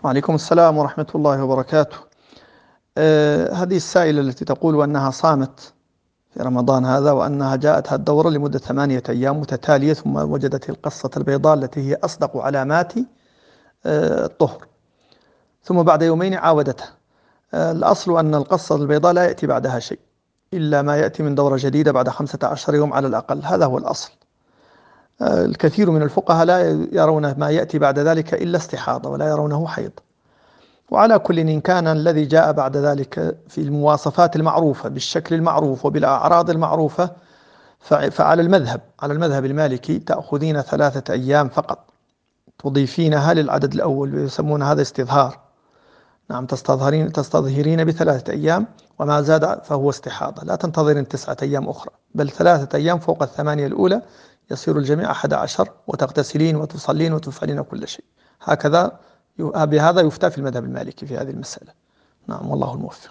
وعليكم السلام ورحمة الله وبركاته. هذه السائلة التي تقول أنها صامت في رمضان هذا وأنها جاءتها الدورة لمدة 8 أيام متتالية، ثم وجدت القصة البيضاء التي هي أصدق علامات الطهر، ثم بعد يومين عاودتها. الأصل أن القصة البيضاء لا يأتي بعدها شيء إلا ما يأتي من دورة جديدة بعد 15 يوم على الأقل، هذا هو الأصل. الكثير من الفقهاء لا يرون ما يأتي بعد ذلك إلا استحاضة ولا يرونه حيض. وعلى كل إن كان الذي جاء بعد ذلك في المواصفات المعروفة بالشكل المعروف وبالأعراض المعروفة، فعلى المذهب المالكي تأخذين 3 أيام فقط، تضيفينها للعدد الأول ويسمون هذا استظهار. نعم، تستظهرين ب3 أيام، وما زاد فهو استحاضة. لا تنتظرين 9 أيام أخرى، بل 3 أيام فوق ال8 الأولى، يصير الجميع 11، وتغتسلين وتصلين وتفعلين كل شيء. بهذا يفتى في المذهب المالكي في هذه المسألة. نعم، والله الموفق.